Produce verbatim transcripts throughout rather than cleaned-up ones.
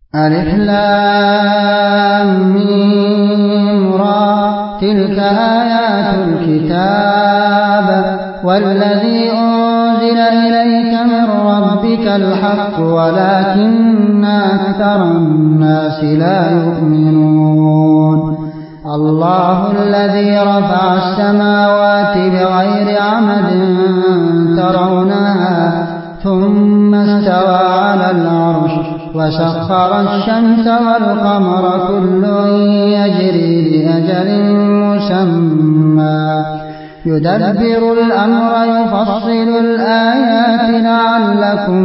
ألف لام ميم را تلك آيات الكتاب والذي أنزل إليك من ربك الحق ولكن أكثر الناس لا يؤمنون الله الذي رفع السماوات بغير عمد ترونها ثم استوى على العرش وسخر الشمس والقمر كل يجري لأجل مسمى يدبر الأمر يفصل الآيات لعلكم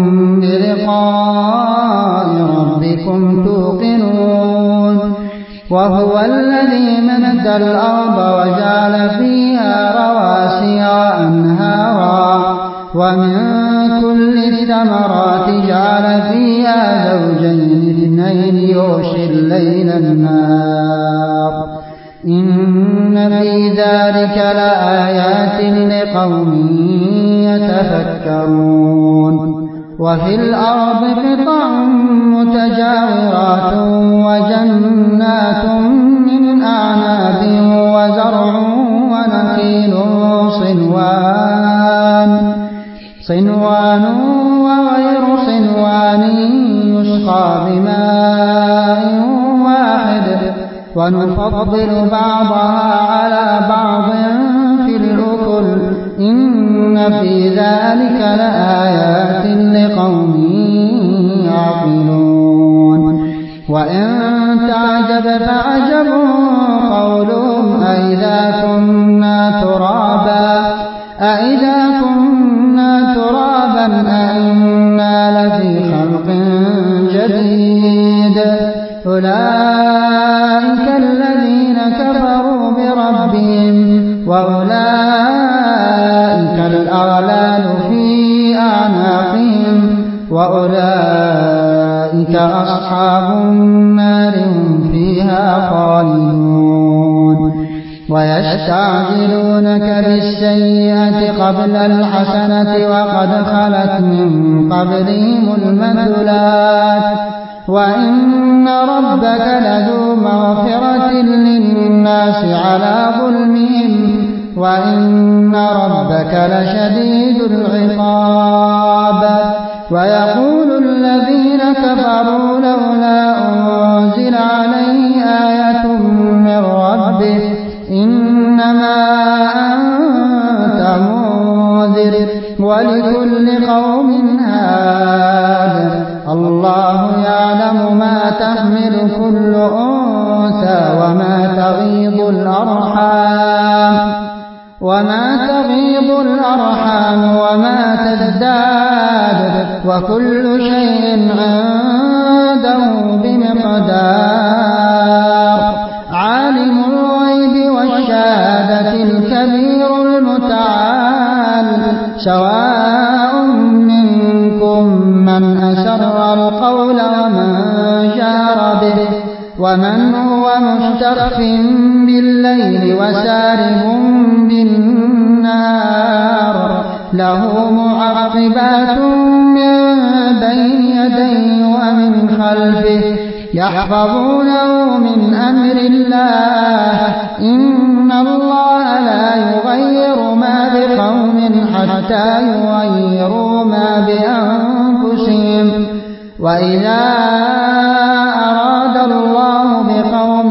بلقاء ربكم توقنون وهو الذي مد الأرض وجعل فيها رواسي وأنهارا ومن كل الثمرات جعل فيها زوجين اثنين يغشي الليل النهار إن في ذلك لآيات لقوم يتفكرون وفي الأرض قطع متجاورات وجنات من أعناب وزرع ونخيل صنوان صنوان وغير صنوان يسقى بماء واحد ونفضل بعضها على بعض في الأكل إن في ذلك لآيات لقوم يعقلون وإن تعجب فعجب قولهم أئذا كنا ترابا أئذا كنا ترابا أئنا لفي خلق جديد أولئك الذين كفروا بربهم وأولئك الأغلال في أعناقهم وأولئك أصحاب النار هم فيها خالدون ويستعجلونك بالسيئة قبل الحسنة وقد خلت من قبلهم المثلات وإن ربك لذو مغفرة للناس على ظلمهم وإن ربك لشديد العقاب ويقول الذين كفروا لولا أنزل عليه آية من ربه إنما أنت منذر ولكل قوم هاد الله يعلم ما تحمل كل أنثى وما تغيض الأرحام وما تغيض الأرحام وما تزداد وكل شيء عنده بمقدار عالم الغيب والشهادة الكبير المتعال سواء منكم من أسر القول ومن جهر به ومن هو مستخف بالليل وسارب بالنهار له معقبات من بين يديه ومن خلفه يحفظونه من أمر الله إن الله لا يغير ما بقوم حتى يغيروا ما بأنفسهم وإذا أراد الله بقوم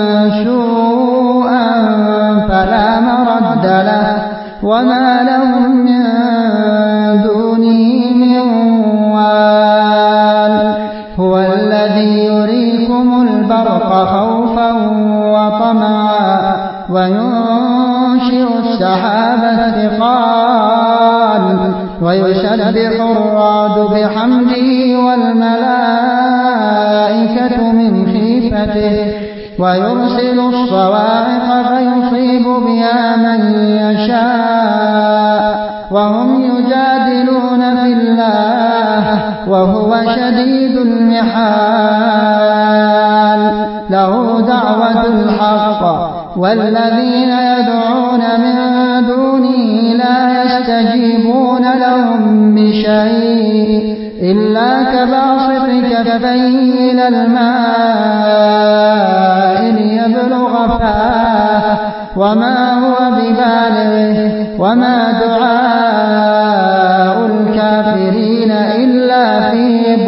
سوءا فلا مرد له وما لهم من دونه من وال هو الذي يريكم البرق خوفا وطمعا وينشئ السحاب الثقال ويسبح الرعد بحمده والملائكة من خيفته ويرسل الصواعق فيصيب بها من يشاء وهم يجادلون في الله وهو شديد المحال له دعوة الحق والذين يدعون من دونه لا يستجيبون لهم بشيء إلا كباسط كفيه إلى الماء ليبلغ فاه وما هو ببالغه وما دعاء الكافرين إلا في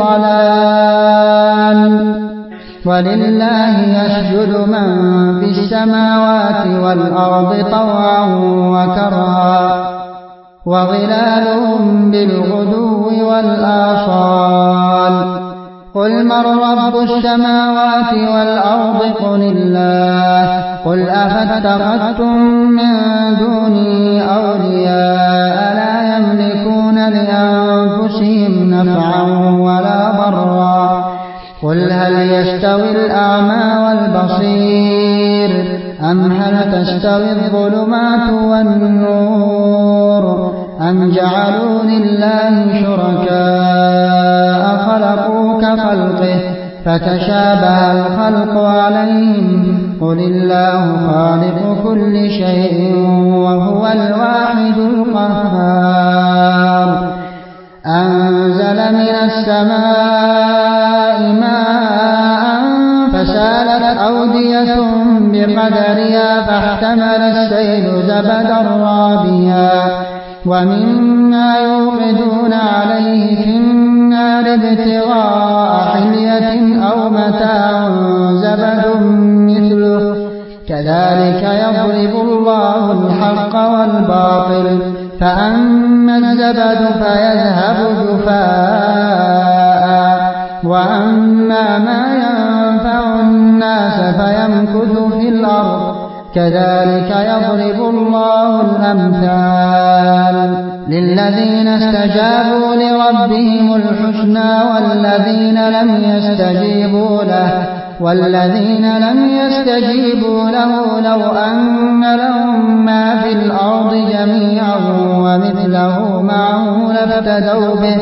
ضلال. ولله يسجد من في السماوات والأرض طوعا وكرها وظلالهم بالغدو والآصال. قل من رب السماوات والأرض قل الله. قل أفاتخذتم من دونه أولياء لا يملكون لأنفسهم نفعا ولا ضرا. قل هل يستوي الأعمى والبصير أم هل تستوي الظلمات والنور أم جعلوا لله شركاء خلقوا كخلقه فتشابه الخلق عليهم. قل الله خالق كل شيء وهو الواحد القهار. أنزل من السماء ماء فسالت أودية بقدرها فاحتمل السيل زبدا رابيا ومما يوقدون عليه في النار ابتغاء حلية أو متاع زبد مثله كذلك يضرب الله الحق والباطل. فأما الزبد فيذهب جفاء وأما ما ينفع الناس فيمكث في الأرض كذلك يضرب الله الأمثال. للذين استجابوا لربهم الحسنى والذين لم يستجيبوا له والذين لم يستجيبوا له لو أن لهم ما في الأرض جميعا ومثله معه لافتدوا به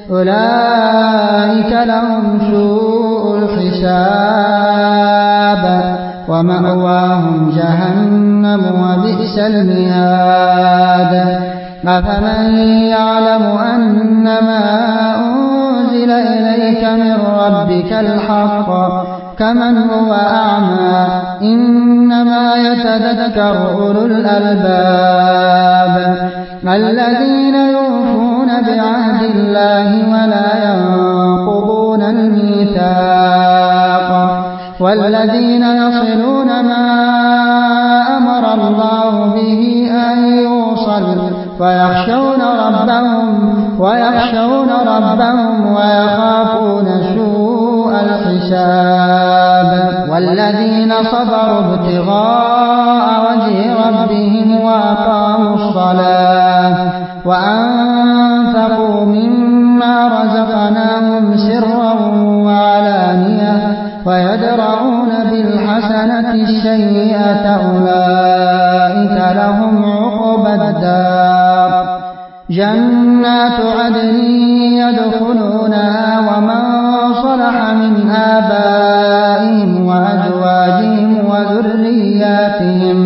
أولئك لهم سوء الحساب ومأواهم جهنم وبئس المهاد. أفمن يعلم أنما أنزل إليك من ربك الحق كمن هو أعمى إنما يتذكر أولو الألباب الذين يوفون بعهد الله ولا ينقضون الميثاق والذين يصلون ما أمر الله به أن يوصل ويخشون ربهم ويخشون ربهم ويخافون سوء الحساب. والذين صبروا ابتغاء وجه ربهم وأقاموا الصلاة وأنفقوا مما رزقناهم سرا وعلانية ويدرؤون بالحسنة السيئة أولئك لهم عقبى الدار. جنات عدن يدخلونها ومن صلح من آبائهم وأزواجهم وذرياتهم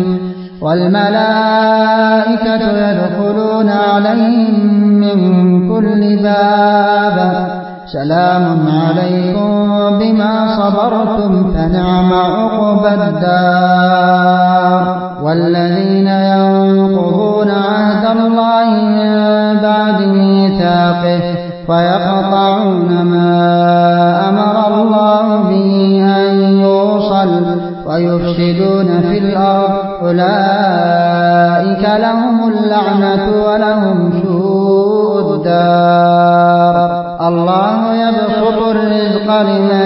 والملائكة يدخلون عليهم من كل باب سلام عليكم بما صبرتم فنعم عقبى الدار. والذين ينقضون عهد الله من بعد ميثاقه ويقطعون ما أمر الله به أن يوصل ويفسدون في الأرض أولئك لهم اللعنة ولهم سوء الدار. الله يبسط الرزق لمن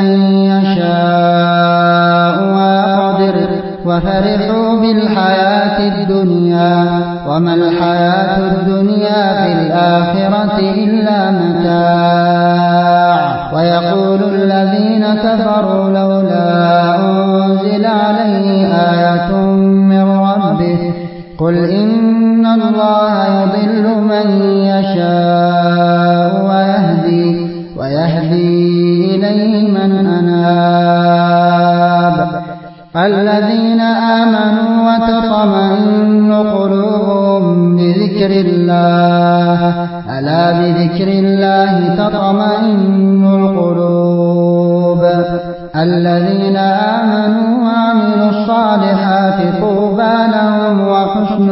يشاء ويقدر وفرحوا بالحياة الدنيا وما الحياة الدنيا في الآخرة إلا متاع. ويقول الذين كفروا لولا أنزل عليه آية من ربه قل إن الله يضل من يشاء ويهدي ويهدي إليه من أناب. الذين آمنوا وتطمئن قلوبهم بذكر الله ألا بذكر الله تطمئن القلوب الذين آمنوا وعملوا الصالحات طوبى لهم وحسن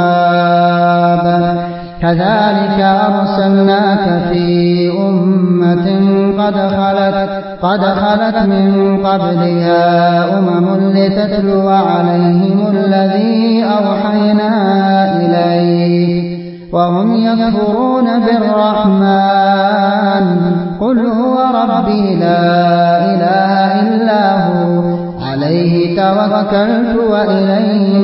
مآب كذلك أرسلناك في أمة قد خلت, قد خلت من قبلها أمم لتتلو عليهم الذي أوحينا إليك وهم يكفرون بالرحمن قل هو ربي لا إله إلا هو عليه توكلت وإليه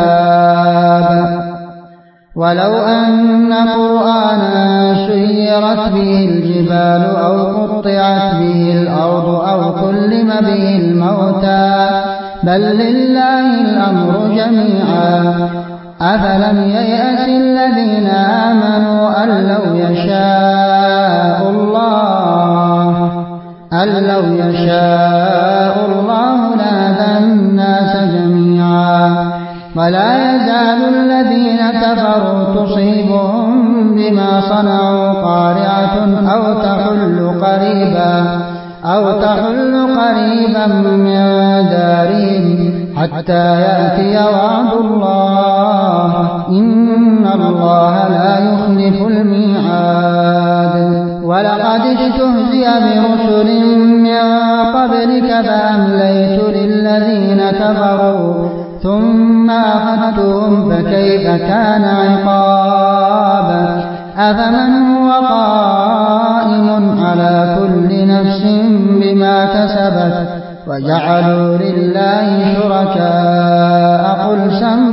متاب ولو أن قرآنا سيرت به الجبال أو قطعت به الأرض أو كلم به الموتى بل لله الأمر جميعا أفلم ييأس الذين آمنوا أن لو يشاء الله أن لو يشاء الله لهدى الناس جميعا ولا يزال الذين كفروا تصيبهم بما صنعوا قارعة أو تحل قريبا أو تحل قريبا من دارهم حتى يأتي وعد الله إن الله لا يخلف الميعاد ولقد استهزئ برسل من قبلك فأمليت للذين كفروا ثم أخذتهم فكيف كان عقاب أفمن هو قائم على كل نفس بما كسبت وجعلوا لله شركاء قل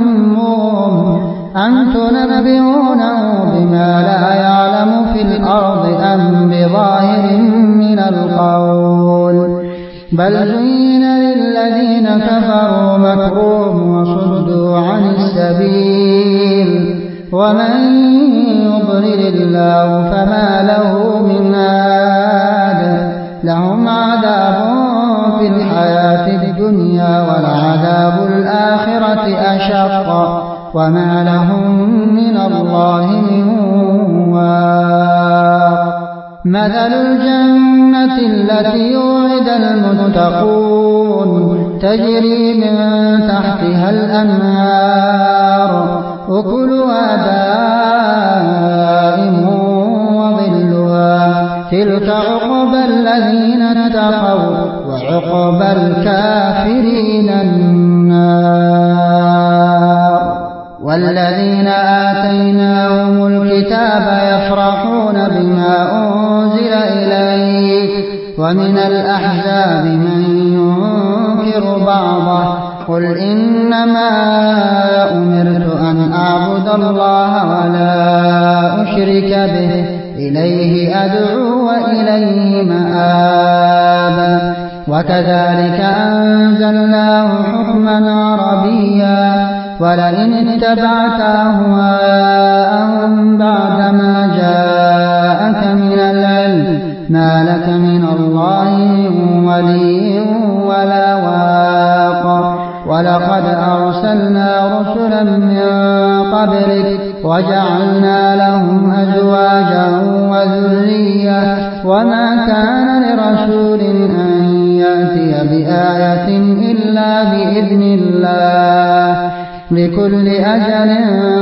سموهم أم تنبئونه بما لا يعلم في الأرض أم بظاهر من القول بل زين للذين كفروا مكرهم وصدوا عن السبيل ومن يضلل الله فما له من هاد لهم عذاب في الحياة الدنيا ولعذاب الآخرة أشق وما لهم من الله من واق مثل الجنة التي وعد المتقون تجري من تحتها الأنهار أكلها دائم وظلها تلك عقبى الذين اتقوا وعقبى الكافرين النار والذين آتيناهم الكتاب يفرحون بما أنزل إليك ومن الأحزاب من ينكر بعضه قل إنما أمرت أن أعبد الله ولا أشرك به إليه أدعو وإليه مآب وكذلك أنزلناه حكما عربيا ولئن اتبعت أهواءهم بعدما جاءك من العلم ما لك من الله من ولي ولا واق ولقد أرسلنا رسلا من قبلك وجعلنا لهم أزواجا وذرية وما كان لرسول أن يأتي بآية إلا بإذن الله لكل أجل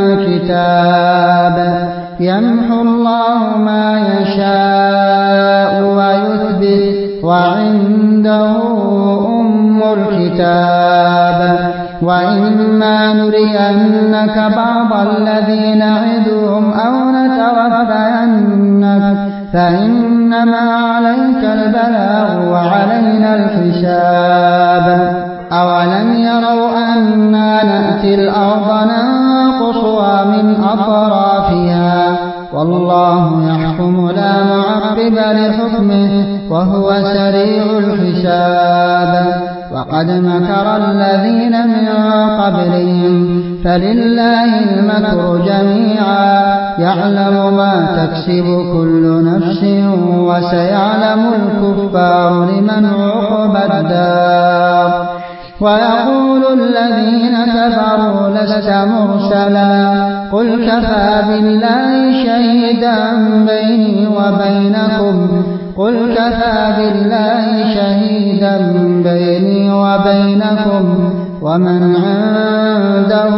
كتاب يمحو الله ما يشاء ويثبت وعنده أم الكتاب وإما نرينك بعض الذي نعدهم أو نتوفينك فإنما عليك البلاغ وعلينا الحساب أولم يروا أنا نأتي الأرض ننقصها من أطرافها والله يحكم لا معقب لحكمه وهو سريع الحساب وقد مكر الذين من قبلهم فلله المكر جميعا يعلم ما تكسب كل نفس وسيعلم الكفار لمن عقبى الدار ويقول الذين كفروا لست مرسلا قل كفى بالله شهيدا بيني وبينكم قل كفى بالله شهيدا بيني وبينكم ومن عنده